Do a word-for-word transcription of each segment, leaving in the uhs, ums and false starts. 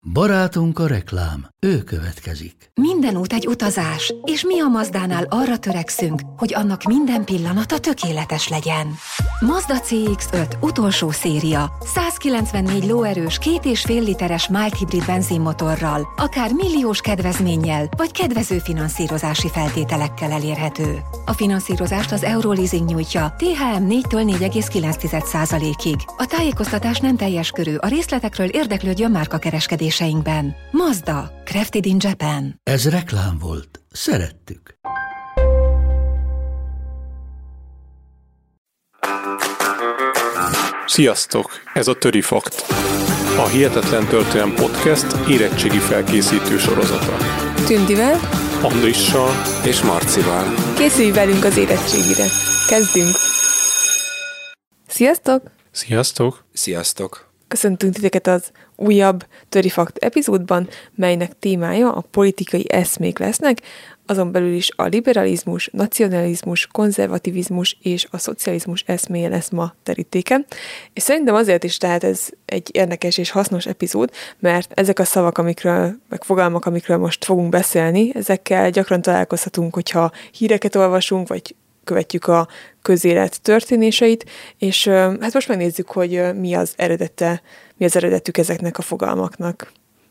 Barátunk a reklám, ő következik. Minden út egy utazás, és mi a Mazdánál arra törekszünk, hogy annak minden pillanata tökéletes legyen. Mazda cé iksz öt utolsó széria, százkilencvennégy lóerős, két és fél literes mild hibrid benzinmotorral, akár milliós kedvezménnyel, vagy kedvező finanszírozási feltételekkel elérhető. A finanszírozást az Euroleasing nyújtja té há em négytől négy egész kilenc százalékig. A tájékoztatás nem teljes körű, a részletekről érdeklődjön márkakereskedéseinkben. Mazda, crafted in Japan. Ez reklám volt. Szerettük. Sziasztok! Ez a Töri Fakt. A Hihetetlen Történelem Podcast érettségi felkészítő sorozata. Tündivel, Andrissal és Marcival. Készülj velünk az érettségire. Kezdünk! Sziasztok! Sziasztok! Sziasztok! Köszöntünk titeket az újabb Töri Fakt epizódban, melynek témája a politikai eszmék lesznek, azon belül is a liberalizmus, nacionalizmus, konzervativizmus és a szocializmus eszméje lesz ma terítéken. És szerintem azért is tehát ez egy érdekes és hasznos epizód, mert ezek a szavak, amikről, meg fogalmak, amikről most fogunk beszélni, ezekkel gyakran találkozhatunk, hogyha híreket olvasunk, vagy követjük a közélet történéseit, és hát most megnézzük, hogy mi az eredete, mi az eredetük ezeknek a fogalmaknak.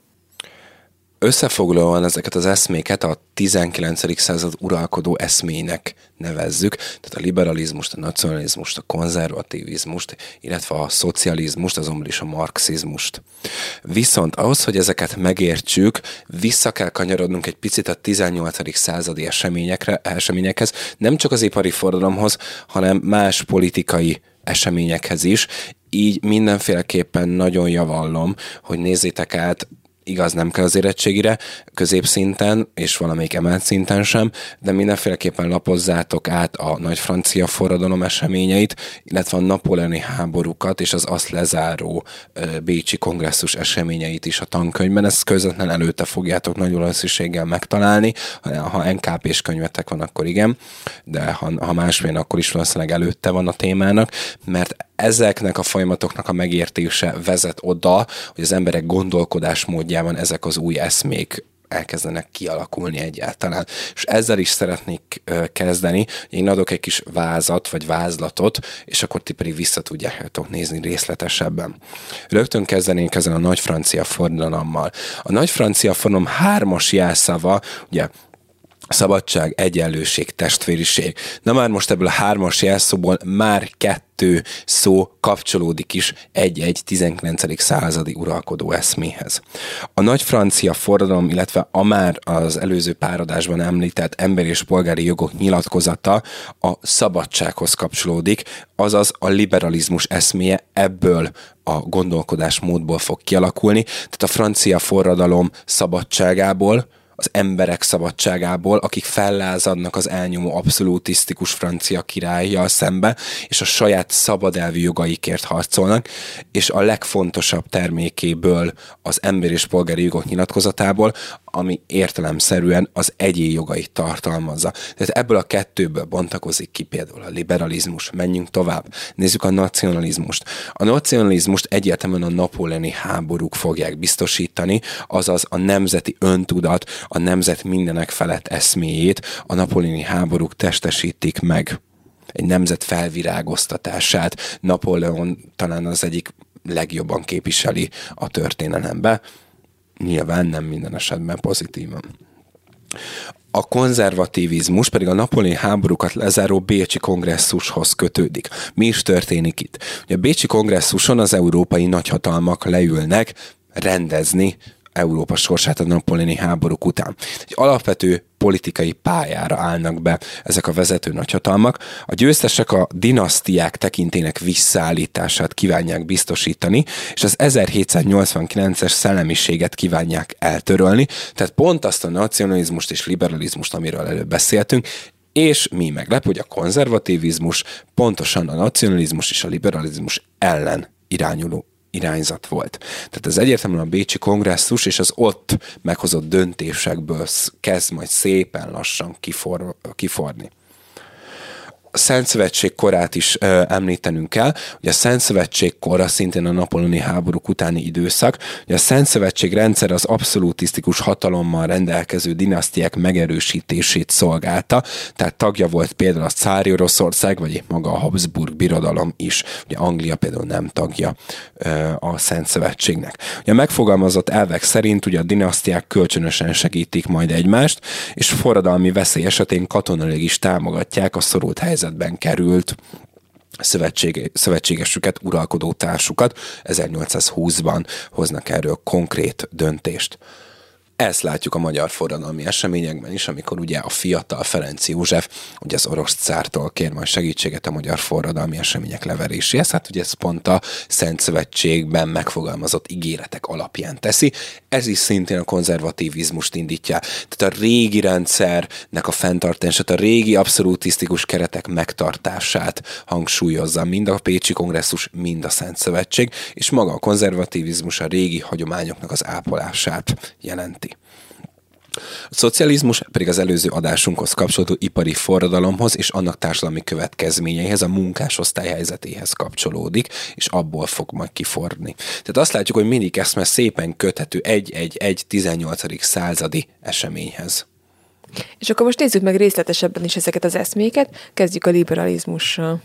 Összefoglalóan ezeket az eszméket a tizenkilencedik század uralkodó eszmének nevezzük, tehát a liberalizmust, a nacionalizmust, a konzervativizmust, illetve a szocializmust, azonban is a marxizmust. Viszont ahhoz, hogy ezeket megértsük, vissza kell kanyarodnunk egy picit a tizennyolcadik századi eseményekre, eseményekhez, nem csak az ipari forradalomhoz, hanem más politikai eseményekhez is. Így mindenféleképpen nagyon javallom, hogy nézzétek át, igaz, nem kell az érettségire, középszinten, és valamelyik emelt szinten sem, de mindenféleképpen lapozzátok át a nagy francia forradalom eseményeit, illetve a napóleoni háborúkat, és az azt lezáró uh, bécsi kongresszus eseményeit is a tankönyvben. Ezt közvetlen előtte fogjátok nagy valószínűséggel megtalálni, ha en ká pés könyvetek van, akkor igen, de ha, ha másmilyen, akkor is valószínűleg előtte van a témának, mert ezeknek a folyamatoknak a megértése vezet oda, hogy az emberek gondolkodásmódjában ezek az új eszmék elkezdenek kialakulni egyáltalán. És ezzel is szeretnék kezdeni. Én adok egy kis vázat, vagy vázlatot, és akkor ti pedig vissza tudjátok nézni részletesebben. Rögtön kezdenénk ezen a nagy francia forradalommal. A nagy francia forradalom hármas jelszava, ugye, szabadság, egyenlőség, testvériség. Na már most ebből a hármas jelszóból már kettő szó kapcsolódik is egy-egy tizenkilencedik századi uralkodó eszméhez. A nagy francia forradalom, illetve a már az előző pár adásban említett emberi és polgári jogok nyilatkozata a szabadsághoz kapcsolódik, azaz a liberalizmus eszméje ebből a gondolkodásmódból fog kialakulni, tehát a francia forradalom szabadságából, az emberek szabadságából, akik fellázadnak az elnyomó abszolutisztikus francia királlyal szembe, és a saját szabadelvű jogaikért harcolnak, és a legfontosabb termékéből, az emberi és polgári jogok nyilatkozatából, ami értelemszerűen az egyén jogait tartalmazza. Tehát ebből a kettőből bontakozik ki például a liberalizmus. Menjünk tovább. Nézzük a nacionalizmust. A nacionalizmust egyértelműen a napóleoni háborúk fogják biztosítani, azaz a nemzeti öntudat, a nemzet mindenek felett eszméjét a napóleoni háborúk testesítik meg. Egy nemzet felvirágoztatását Napóleon talán az egyik legjobban képviseli a történelembe. Nyilván nem minden esetben pozitívan. A konzervativizmus pedig a napóleoni háborúkat lezáró bécsi kongresszushoz kötődik. Mi is történik itt? Ugye a bécsi kongresszuson az európai nagyhatalmak leülnek rendezni Európa sorsát a napóleoni háborúk után. Egy alapvető politikai pályára állnak be ezek a vezető nagyhatalmak. A győztesek a dinasztiák tekintének visszaállítását kívánják biztosítani, és az ezerhétszáznyolcvankilences szellemiséget kívánják eltörölni, tehát pont azt a nacionalizmust és liberalizmust, amiről előbb beszéltünk, és mi meglep, hogy a konzervativizmus pontosan a nacionalizmus és a liberalizmus ellen irányuló irányzat volt. Tehát ez egyértelműen a bécsi kongresszus és az ott meghozott döntésekből kezd majd szépen lassan kifor, kiforni. Szent Szövetség korát is ö, említenünk kell. Ugye a Szent Szövetség kora szintén a napóleoni háborúk utáni időszak. Ugye a Szent Szövetség rendszer az abszolutisztikus hatalommal rendelkező dinasztiák megerősítését szolgálta, tehát tagja volt például a cári Oroszország, vagy épp maga a Habsburg birodalom is. Ugye Anglia például nem tagja ö, a Szent Szövetségnek. Ugye a megfogalmazott elvek szerint ugye a dinasztiák kölcsönösen segítik majd egymást, és forradalmi veszély esetén katonailag is támogatják a szorult helyzetben került szövetség, szövetségesüket, uralkodó társukat. ezernyolcszázhúszban hoznak erről konkrét döntést. Ezt látjuk a magyar forradalmi eseményekben is, amikor ugye a fiatal Ferenc József ugye az orosz cártól kér majd segítséget a magyar forradalmi események leveréséhez. Hát ugye ez pont a Szent Szövetségben megfogalmazott ígéretek alapján teszi. Ez is szintén a konzervativizmust indítja. Tehát a régi rendszernek a fenntartását, a régi abszolutisztikus keretek megtartását hangsúlyozza mind a Pécsi Kongresszus, mind a Szent Szövetség, és maga a konzervativizmus a régi hagyományoknak az ápolását jelenti. A szocializmus pedig az előző adásunkhoz kapcsolódó ipari forradalomhoz és annak társadalmi következményeihez, a munkásosztály helyzetéhez kapcsolódik, és abból fog majd kiforni. Tehát azt látjuk, hogy mindig eszme szépen köthető egy-egy-egy tizennyolcadik századi eseményhez. És akkor most nézzük meg részletesebben is ezeket az eszméket, kezdjük a liberalizmussal.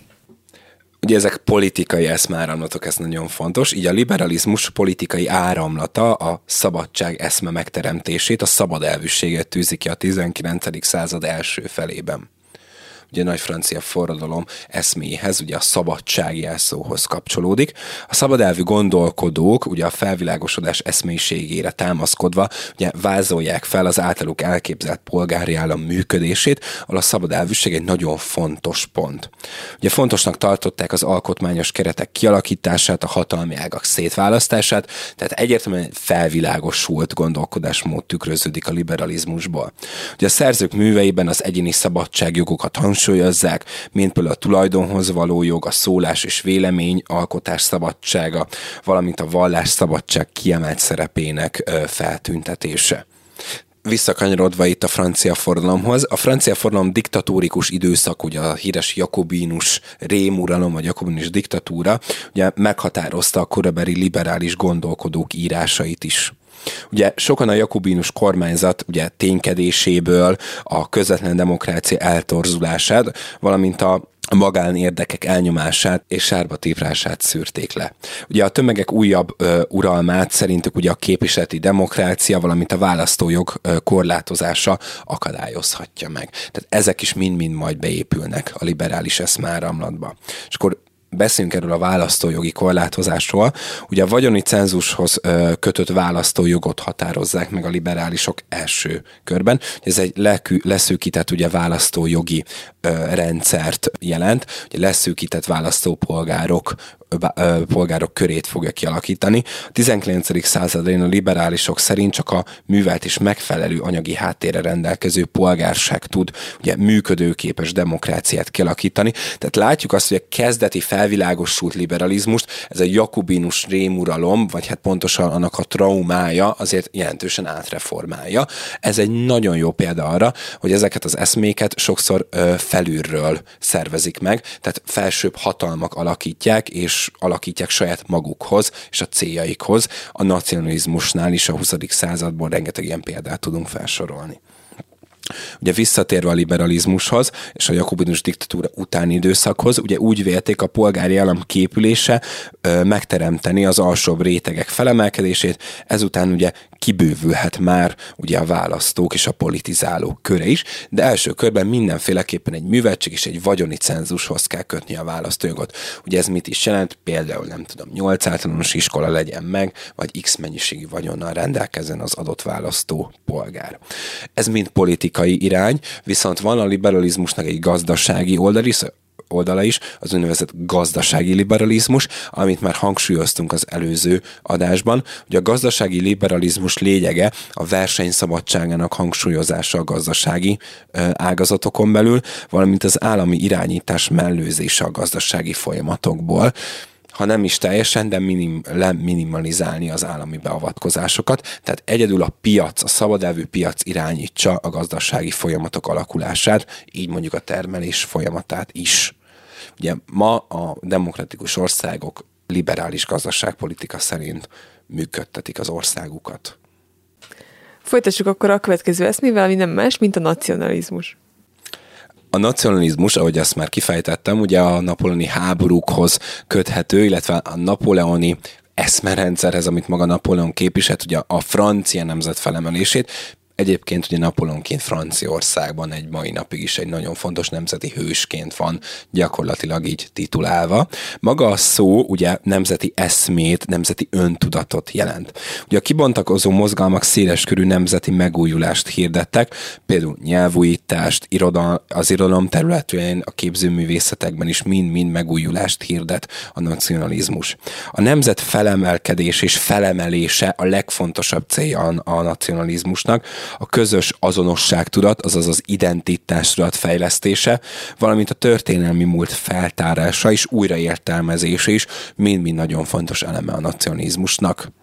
Ugye ezek politikai eszmeáramlatok, ez nagyon fontos. Így a liberalizmus politikai áramlata a szabadság eszme megteremtését, a szabad elvűséget tűzi ki a tizenkilencedik század első felében. Ugye a nagy francia forradalom eszméhez, ugye a szabadság jelszóhoz kapcsolódik. A szabadelvű gondolkodók ugye a felvilágosodás eszmélyiségére támaszkodva ugye vázolják fel az általuk elképzelt polgári állam működését, ahol a szabadelvűség egy nagyon fontos pont. Ugye fontosnak tartották az alkotmányos keretek kialakítását, a hatalmi ágak szétválasztását, tehát egyértelműen felvilágosult gondolkodásmód tükröződik a liberalizmusból. Ugye a szerzők műveiben az egyéni szabadságjogokat hangsúlyozzák, mint például a tulajdonhoz való jog, a szólás és vélemény alkotás szabadsága, valamint a vallás szabadság kiemelt szerepének feltüntetése. Visszakanyarodva itt a francia forradalomhoz, a francia forradalom diktatórikus időszak, ugye a híres jakobinus rémuralom, vagy jakobinus diktatúra, ugye meghatározta a korabeli liberális gondolkodók írásait is. Ugye sokan a jakobinus kormányzat ugye ténykedéséből, a közvetlen demokrácia eltorzulását, valamint a magánérdekek elnyomását és sárba típrását szűrték le. Ugye a tömegek újabb ö, uralmát szerintük ugye a képviseleti demokrácia, valamint a választójog ö, korlátozása akadályozhatja meg. Tehát ezek is mind-mind majd beépülnek a liberális eszmeáramlatba. És akkor beszéljünk erről a választójogi korlátozásról. Ugye a vagyoni cenzushoz ö, kötött választójogot határozzák meg a liberálisok első körben. Ez egy lekü, leszűkített ugye választójogi ö, rendszert jelent. Ugye leszűkített választópolgárok ö, polgárok körét fogja kialakítani. A tizenkilencedik században a liberálisok szerint csak a művelt és megfelelő anyagi háttérre rendelkező polgárság tud ugye működőképes demokráciát kialakítani. Tehát látjuk azt, hogy a kezdeti felvilágosult liberalizmust, ez a jakobinus rémuralom, vagy hát pontosan annak a traumája azért jelentősen átreformálja. Ez egy nagyon jó példa arra, hogy ezeket az eszméket sokszor ö, felülről szervezik meg, tehát felsőbb hatalmak alakítják, és alakítják saját magukhoz és a céljaikhoz. A nacionalizmusnál is a huszadik századból rengeteg ilyen példát tudunk felsorolni. Ugye visszatérve a liberalizmushoz és a jakobinus diktatúra utáni időszakhoz, ugye úgy vélték a polgári állam képülése ö, megteremteni az alsóbb rétegek felemelkedését, ezután ugye kibővülhet már ugye a választók és a politizálók köre is, de első körben mindenféleképpen egy műveltség és egy vagyoni cenzushoz kell kötni a választójogot. Ugye ez mit is jelent? Például nem tudom, nyolc általános iskola legyen meg, vagy x mennyiségű vagyonnal rendelkezzen az adott választó polgár. Ez mind politikai irány, viszont van a liberalizmusnak egy gazdasági oldal is, oldala is, az úgynevezett gazdasági liberalizmus, amit már hangsúlyoztunk az előző adásban. Ugye a gazdasági liberalizmus lényege a verseny szabadságának hangsúlyozása a gazdasági ágazatokon belül, valamint az állami irányítás mellőzése a gazdasági folyamatokból. ha nem is teljesen, de minim, minimalizálni az állami beavatkozásokat. Tehát egyedül a piac, a szabadelvű piac irányítsa a gazdasági folyamatok alakulását, így mondjuk a termelés folyamatát is. Ugye ma a demokratikus országok liberális gazdaságpolitika szerint működtetik az országukat. Folytassuk akkor a következő eszmével, ami nem más, mint a nacionalizmus. A nacionalizmus, ahogy azt már kifejtettem, ugye a napóleoni háborúkhoz köthető, illetve a napóleoni eszmerendszerhez, amit maga Napóleon képviselt, ugye a francia nemzet felemelését. Egyébként ugye Napóleonként Franciaországban egy mai napig is egy nagyon fontos nemzeti hősként van gyakorlatilag így titulálva. Maga a szó ugye nemzeti eszmét, nemzeti öntudatot jelent. Ugye a kibontakozó mozgalmak széleskörű nemzeti megújulást hirdettek, például nyelvújítást, irodal, az irodalom területén, a képzőművészetekben is mind-mind megújulást hirdet a nacionalizmus. A nemzet felemelkedés és felemelése a legfontosabb célja a nacionalizmusnak, a közös azonosságtudat, azaz az identitástudat fejlesztése, valamint a történelmi múlt feltárása és újraértelmezése is mind-mind nagyon fontos eleme a nacionalizmusnak.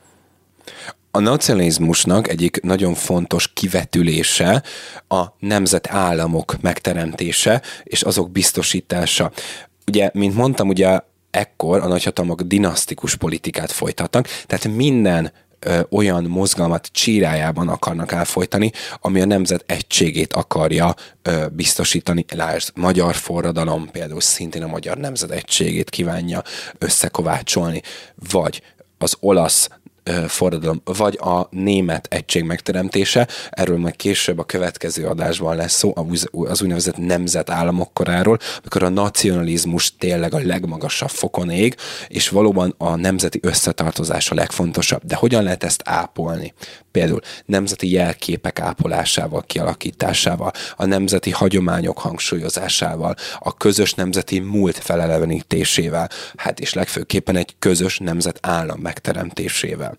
A nacionalizmusnak egyik nagyon fontos kivetülése a nemzetállamok megteremtése és azok biztosítása. Ugye, mint mondtam, ugye ekkor a nagyhatalmak dinasztikus politikát folytatnak, tehát minden Ö, olyan mozgalmat csírájában akarnak elfolytani, ami a nemzet egységét akarja ö, biztosítani. Lásd, magyar forradalom például szintén a magyar nemzet egységét kívánja összekovácsolni, vagy az olasz forradalom, vagy a német egység megteremtése, erről majd később a következő adásban lesz szó, az úgynevezett nemzetállamok koráról, amikor a nacionalizmus tényleg a legmagasabb fokon ég, és valóban a nemzeti összetartozás a legfontosabb. De hogyan lehet ezt ápolni? Például nemzeti jelképek ápolásával, kialakításával, a nemzeti hagyományok hangsúlyozásával, a közös nemzeti múlt felelevenítésével, hát és legfőképpen egy közös nemzetállam megteremtésével.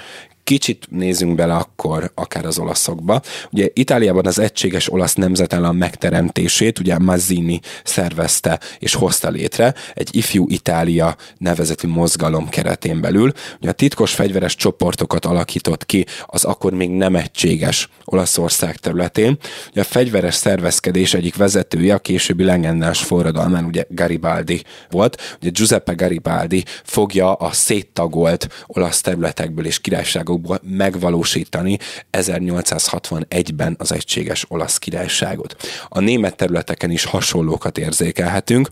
Kicsit nézzünk bele akkor akár az olaszokba. Ugye Itáliában az egységes olasz nemzetállam megteremtését ugye Mazzini szervezte és hozta létre egy Ifjú Itália nevezetű mozgalom keretén belül. Ugye a titkos fegyveres csoportokat alakított ki az akkor még nem egységes Olaszország területén. Ugye a fegyveres szervezkedés egyik vezetője a későbbi legendás forradalmán ugye Garibaldi volt. Ugye Giuseppe Garibaldi fogja a széttagolt olasz területekből és királyságokból megvalósítani ezernyolcszázhatvanegyben az egységes olasz királyságot. A német területeken is hasonlókat érzékelhetünk,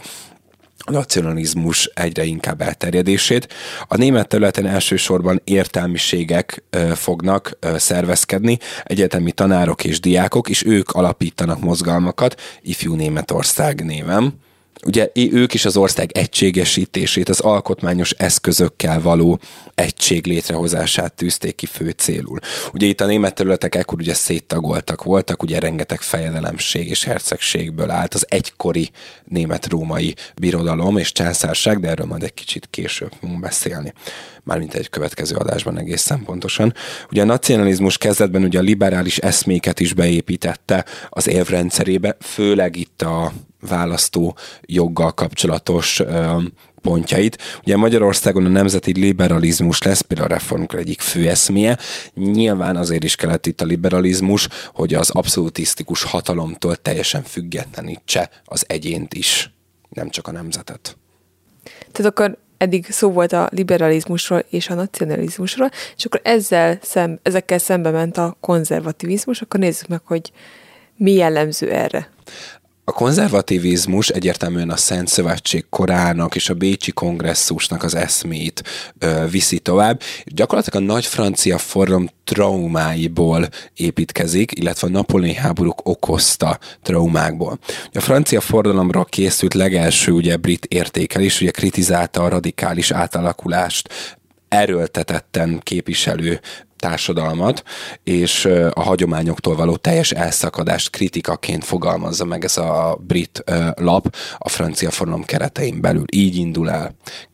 a nacionalizmus egyre inkább elterjedését. A német területen elsősorban értelmiségek ö, fognak ö, szervezkedni, egyetemi tanárok és diákok, és ők alapítanak mozgalmakat, Ifjú Németország néven. Ugye ők is az ország egységesítését, az alkotmányos eszközökkel való egység létrehozását tűzték ki fő célul. Ugye itt a német területek ekkor ugye széttagoltak voltak, ugye rengeteg fejedelemség és hercegségből állt az egykori német-római birodalom és császárság, de erről majd egy kicsit később fogunk beszélni. Mármint egy következő adásban egészen pontosan. Ugye a nacionalizmus kezdetben ugye a liberális eszméket is beépítette az érvrendszerébe, főleg itt a választó joggal kapcsolatos ö, pontjait. Ugye Magyarországon a nemzeti liberalizmus lesz például a reformok egyik fő eszméje. Nyilván azért is kellett itt a liberalizmus, hogy az abszolutisztikus hatalomtól teljesen függetlenítse az egyént is, nem csak a nemzetet. Tehát akkor eddig szó volt a liberalizmusról és a nacionalizmusról, és akkor ezzel szem, ezekkel szembe ment a konzervativizmus, akkor nézzük meg, hogy mi jellemző erre. A konzervativizmus egyértelműen a Szent Szövetség korának és a Bécsi Kongresszusnak az eszmét ö, viszi tovább. Gyakorlatilag a nagy francia forradalom traumáiból építkezik, illetve a napóleoni háborúk okozta traumákból. A francia forradalomra készült legelső ugye brit értékelés, ugye kritizálta a radikális átalakulást erőltetetten képviselő társadalmat, és a hagyományoktól való teljes elszakadást kritikaként fogalmazza meg ez a brit uh, lap a francia forradalom keretein belül. Így indul el.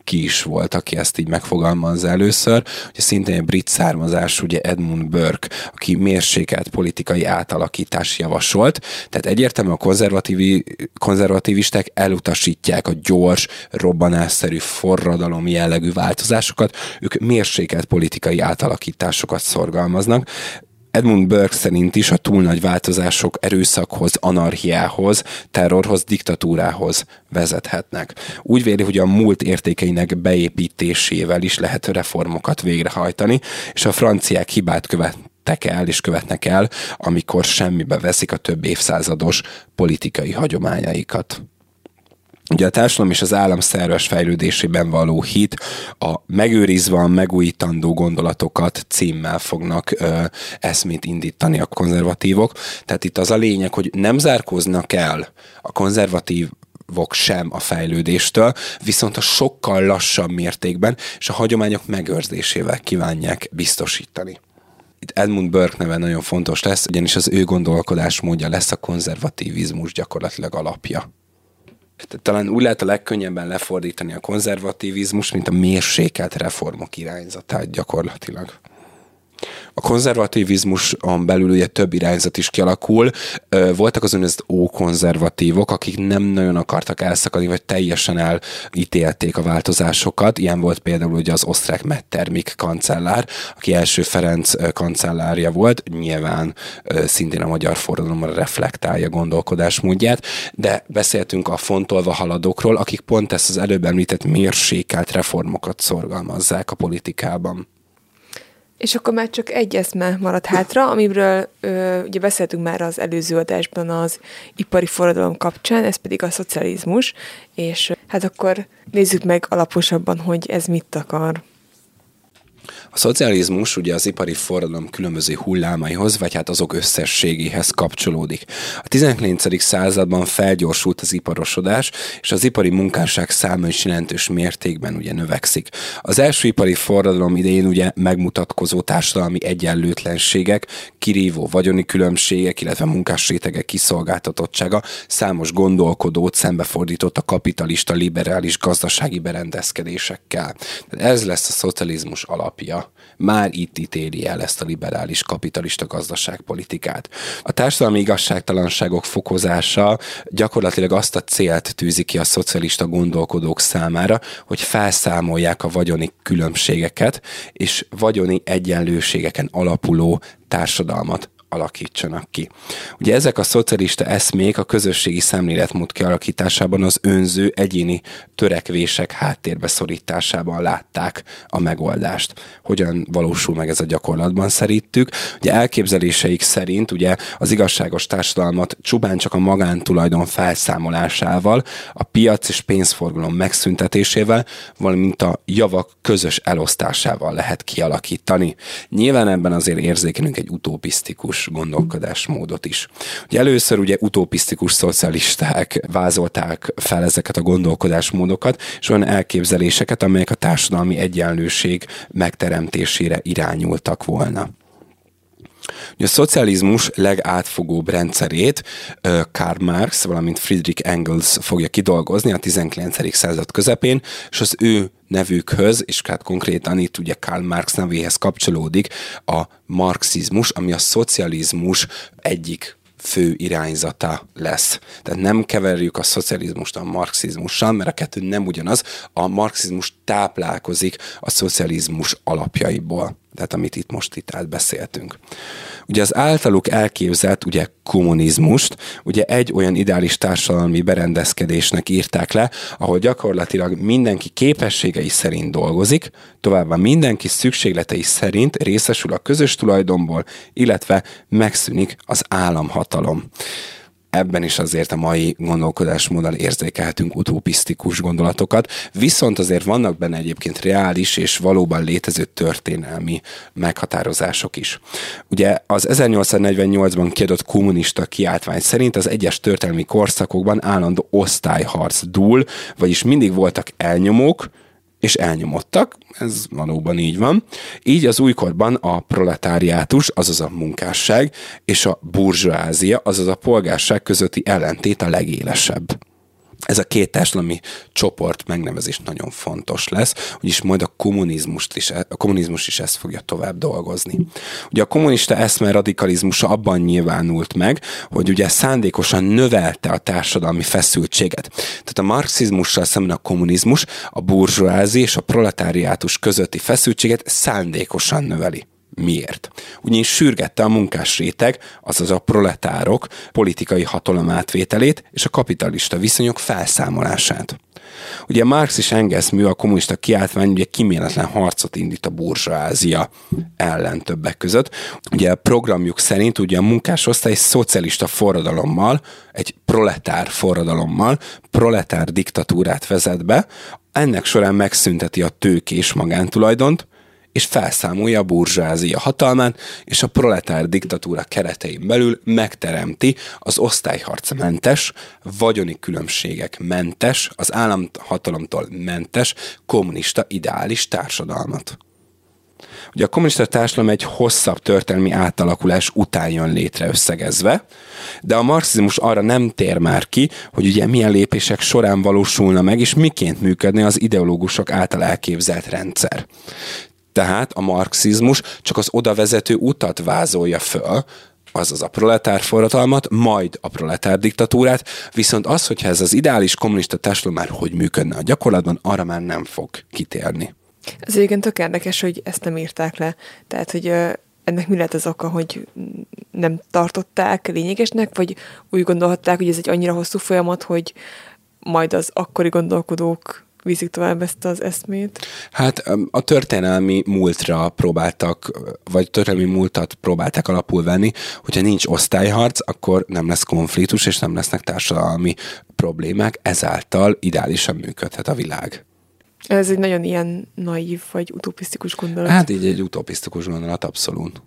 ki is volt, aki ezt így megfogalmazza először, ugye szintén egy brit származású, ugye Edmund Burke, aki mérsékelt politikai átalakítás javasolt, tehát egyértelműen a konzervatív, konzervatívisták elutasítják a gyors, robbanásszerű, forradalom jellegű változásokat, ők mérsékelt politikai átalakításokat szorgalmaznak. Edmund Burke szerint is a túl nagy változások erőszakhoz, anarchiához, terrorhoz, diktatúrához vezethetnek. Úgy véli, hogy a múlt értékeinek beépítésével is lehet reformokat végrehajtani, és a franciák hibát követtek el és követnek el, amikor semmibe veszik a több évszázados politikai hagyományaikat. Ugye a társadalom és az állam szerves fejlődésében való hit a megőrizve a megújítandó gondolatokat címmel fognak ö, eszmét indítani a konzervatívok. Tehát itt az a lényeg, hogy nem zárkóznak el a konzervatívok sem a fejlődéstől, viszont a sokkal lassabb mértékben és a hagyományok megőrzésével kívánják biztosítani. Itt Edmund Burke neve nagyon fontos lesz, ugyanis az ő gondolkodásmódja lesz a konzervativizmus gyakorlatilag alapja. Tehát talán úgy lehet a legkönnyebben lefordítani a konzervativizmus, mint a mérsékelt reformok irányzatát gyakorlatilag. A konzervativizmuson belül ugye több irányzat is kialakul. Voltak az úgynevezett ókonzervatívok, akik nem nagyon akartak elszakadni, vagy teljesen elítélték a változásokat. Ilyen volt például ugye az osztrák Metternich kancellár, aki első Ferenc kancellárja volt, nyilván szintén a magyar forradalomra reflektálja gondolkodásmódját, de beszéltünk a fontolva haladókról, akik pont ezt az előbb említett mérsékelt reformokat szorgalmazzák a politikában. És akkor már csak egy eszme maradt hátra, amiről ö, ugye beszéltünk már az előző adásban az ipari forradalom kapcsán, ez pedig a szocializmus, és hát akkor nézzük meg alaposabban, hogy ez mit akar. A szocializmus ugye az ipari forradalom különböző hullámaihoz, vagy hát azok összességéhez kapcsolódik. A tizenkilencedik században felgyorsult az iparosodás, és az ipari munkásság száma is jelentős mértékben ugye növekszik. Az első ipari forradalom idején ugye megmutatkozó társadalmi egyenlőtlenségek, kirívó vagyoni különbségek, illetve munkásrétegek kiszolgáltatottsága számos gondolkodót szembefordított a kapitalista, liberális gazdasági berendezkedésekkel. Tehát ez lesz a szocializmus alapja. Már itt ítéli el ezt a liberális kapitalista gazdaságpolitikát. A társadalmi igazságtalanságok fokozása gyakorlatilag azt a célt tűzi ki a szocialista gondolkodók számára, hogy felszámolják a vagyoni különbségeket, és vagyoni egyenlőségeken alapuló társadalmat alakítsanak ki. Ugye ezek a szocialista eszmék a közösségi szemléletmód kialakításában az önző egyéni törekvések háttérbe szorításában látták a megoldást. Hogyan valósul meg ez a gyakorlatban szerintük? Ugye elképzeléseik szerint ugye az igazságos társadalmat csupán csak a magántulajdon felszámolásával, a piac és pénzforgalom megszüntetésével, valamint a javak közös elosztásával lehet kialakítani. Nyilván ebben azért érzékelünk egy utopisztikus gondolkodásmódot is. Ugye először ugye utopisztikus szocialisták vázolták fel ezeket a gondolkodásmódokat, és olyan elképzeléseket, amelyek a társadalmi egyenlőség megteremtésére irányultak volna. Ugye a szocializmus legátfogóbb rendszerét Karl Marx, valamint Friedrich Engels fogja kidolgozni a tizenkilencedik század közepén, és az ő nevükhöz, és hát konkrétan itt ugye Karl Marx nevéhez kapcsolódik a marxizmus, ami a szocializmus egyik fő irányzata lesz. Tehát nem keverjük a szocializmust a marxizmussal, mert a kettő nem ugyanaz. A marxizmus táplálkozik a szocializmus alapjaiból. Tehát amit itt most itt átbeszéltünk. Ugye az általuk elképzelt ugye kommunizmust, ugye egy olyan ideális társadalmi berendezkedésnek írták le, ahol gyakorlatilag mindenki képességei szerint dolgozik, továbbá mindenki szükségletei szerint részesül a közös tulajdonból, illetve megszűnik az államhatalom. Ebben is azért a mai gondolkodásmóddal érzékelhetünk utopisztikus gondolatokat, viszont azért vannak benne egyébként reális és valóban létező történelmi meghatározások is. Ugye az ezernyolcszáznegyvennyolcban kiadott kommunista kiáltvány szerint az egyes történelmi korszakokban állandó osztályharc dúl, vagyis mindig voltak elnyomók, és elnyomottak, ez valóban így van. Így az újkorban a proletáriátus, azaz a munkásság, és a burzsóázia, azaz a polgárság közötti ellentét a legélesebb. Ez a két társadalmi csoport megnevezés nagyon fontos lesz, úgyis majd a kommunizmust is, a kommunizmus is ezt fogja tovább dolgozni. Ugye a kommunista eszme radikalizmusa abban nyilvánult meg, hogy ugye szándékosan növelte a társadalmi feszültséget. Tehát a marxizmussal szemben a kommunizmus a burzsóázi és a proletáriátus közötti feszültséget szándékosan növeli. Miért? Ugyanis sürgette a munkás réteg, azaz a proletárok politikai hatalomátvételét és a kapitalista viszonyok felszámolását. Ugye Marx és Engels mű, a kommunista kiáltvány ugye kíméletlen harcot indít a burzsóázia ellen többek között. Ugye a programjuk szerint ugye a munkásosztály szocialista forradalommal, egy proletár forradalommal, proletár diktatúrát vezet be, ennek során megszünteti a tőkés magántulajdont, és felszámolja a burzsázia hatalmát, és a proletár diktatúra keretein belül megteremti az osztályharcmentes, vagyoni különbségek mentes, az államhatalomtól mentes, kommunista ideális társadalmat. Ugye a kommunista társadalom egy hosszabb történelmi átalakulás után jön létre összegezve, de a marxizmus arra nem tér már ki, hogy ugye milyen lépések során valósulna meg, és miként működne az ideológusok által elképzelt rendszer. Tehát a marxizmus csak az oda vezető utat vázolja föl, azaz a proletár forradalmat, majd a proletár diktatúrát, viszont az, hogyha ez az ideális kommunista társadalom már hogy működne a gyakorlatban, arra már nem fog kitérni. Ez egyébként tök érdekes, hogy ezt nem írták le. Tehát, hogy ennek mi lehet az oka, hogy nem tartották lényegesnek, vagy úgy gondolhatták, hogy ez egy annyira hosszú folyamat, hogy majd az akkori gondolkodók viszik tovább ezt az eszmét? Hát a történelmi múltra próbáltak, vagy történelmi múltat próbálták alapul venni, hogyha nincs osztályharc, akkor nem lesz konfliktus, és nem lesznek társadalmi problémák, ezáltal ideálisan működhet a világ. Ez egy nagyon ilyen naív, vagy utopisztikus gondolat. Hát így egy utopisztikus gondolat, abszolút.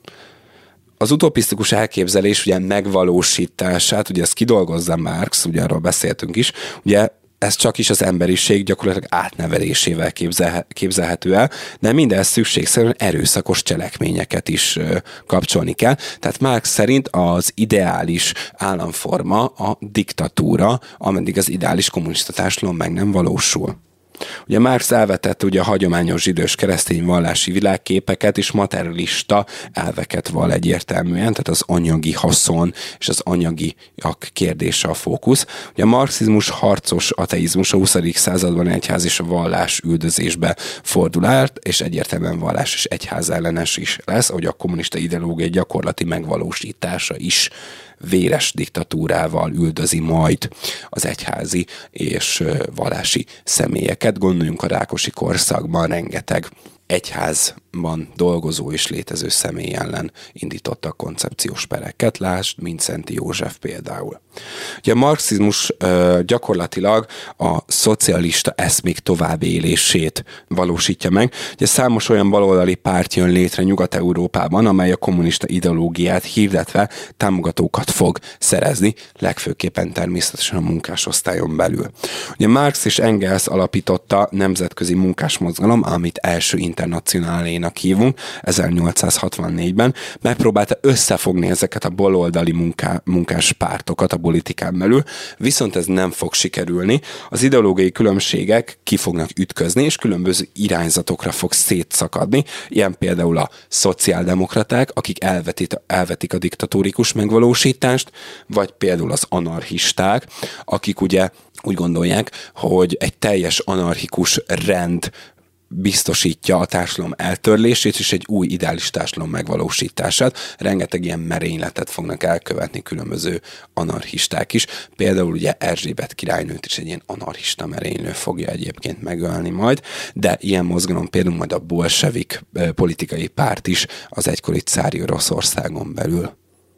Az utopisztikus elképzelés ugye megvalósítását, ugye ezt kidolgozza Marx, ugye arról beszéltünk is, ugye ez csak is az emberiség gyakorlatilag átnevelésével képzel, képzelhető el, de minden szükségszerűen erőszakos cselekményeket is ö, kapcsolni kell. Tehát Marx szerint az ideális államforma a diktatúra, ameddig az ideális kommunista társadalom meg nem valósul. Ugye Marx elvetett ugye a hagyományos zsidós keresztény vallási világképeket és materialista elveket vall egyértelműen, tehát az anyagi haszon és az anyagiak kérdése a fókusz. Ugye a marxizmus harcos ateizmus a huszadik században egyház és a vallás üldözésbe fordul át, és egyértelműen vallás és egyház ellenes is lesz, ahogy a kommunista ideológia gyakorlati megvalósítása is véres diktatúrával üldözi majd az egyházi és vallási személyeket. Gondoljunk a Rákosi korszakban rengeteg egyházban dolgozó és létező személy ellen indítottak koncepciós pereket, lásd, mint Szenti József például. Ugye a marxizmus ö, gyakorlatilag a szocialista eszmék továbbélését valósítja meg. Ugye számos olyan baloldali párt jön létre Nyugat-Európában, amely a kommunista ideológiát hirdetve támogatókat fog szerezni, legfőképpen természetesen a munkásosztályon belül. Ugye Marx és Engels alapította nemzetközi munkásmozgalom, amit első internacionálénak hívunk, ezernyolcszázhatvannégyben, megpróbálta összefogni ezeket a baloldali munká, munkás pártokat a politikán belül, viszont ez nem fog sikerülni. Az ideológiai különbségek ki fognak ütközni, és különböző irányzatokra fog szétszakadni, ilyen például a szociáldemokraták, akik elvetik, elvetik a diktatórikus megvalósítást, vagy például az anarchisták, akik ugye úgy gondolják, hogy egy teljes anarchikus rend biztosítja a társadalom eltörlését és egy új ideális társadalom megvalósítását. Rengeteg ilyen merényletet fognak elkövetni különböző anarchisták is. Például ugye Erzsébet királynőt is egy ilyen anarchista merénylő fogja egyébként megölni majd, de ilyen mozgalom például majd a bolsevik politikai párt is az egykori cári Oroszországon belül.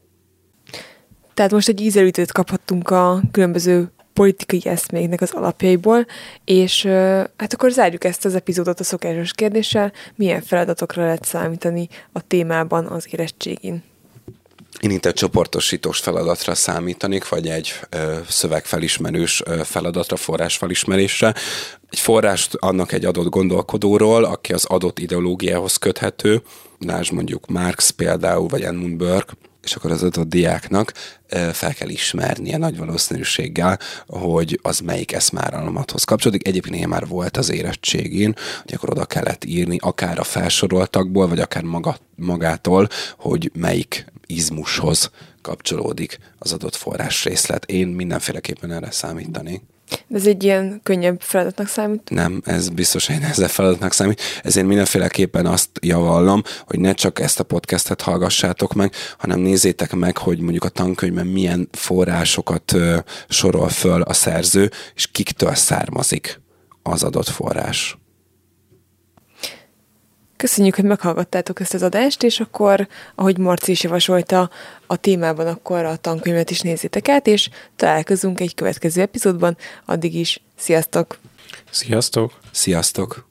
Tehát most egy ízelítőt kaphattunk a különböző politikai eszméknek az alapjaiból, és hát akkor zárjuk ezt az epizódot a szokásos kérdéssel, milyen feladatokra lehet számítani a témában az érettségin. Én itt egy csoportosítós feladatra számítanék, vagy egy ö, szövegfelismerős ö, feladatra, forrásfelismerésre. Egy forrást annak egy adott gondolkodóról, aki az adott ideológiához köthető, lásd mondjuk Marx például, vagy Edmund Burke, és akkor az adott diáknak fel kell ismernie nagy valószínűséggel, hogy az melyik eszmeáramlathoz kapcsolódik. Egyébként ilyen már volt az érettségén, hogy akkor oda kellett írni, akár a felsoroltakból, vagy akár maga, magától, hogy melyik izmushoz kapcsolódik az adott forrásrészlet. Én mindenféleképpen erre számítanék. De ez egy ilyen könnyebb feladatnak számít? Nem, ez biztos egy nehezebb feladatnak számít. Ezért mindenféleképpen azt javallom, hogy ne csak ezt a podcastet hallgassátok meg, hanem nézzétek meg, hogy mondjuk a tankönyvben milyen forrásokat ö, sorol föl a szerző, és kiktől származik az adott forrás. Köszönjük, hogy meghallgattátok ezt az adást, és akkor, ahogy Marci is javasolta a témában, akkor a tankönyvet is nézzétek át, és találkozunk egy következő epizódban. Addig is, sziasztok! Sziasztok! Sziasztok!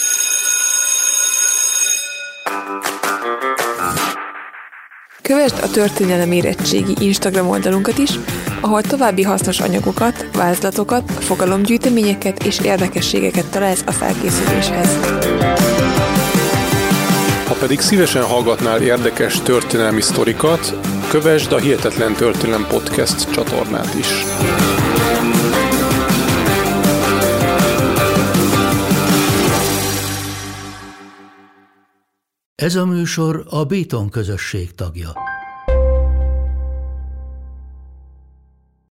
Kövesd a Történelem Érettségi Instagram oldalunkat is, ahol további hasznos anyagokat, vázlatokat, fogalomgyűjteményeket és érdekességeket találsz a felkészüléshez. Ha pedig szívesen hallgatnál érdekes történelmi sztorikat, kövesd a Hihetetlen Történelem Podcast csatornát is. Ez a műsor a Béton közösség tagja.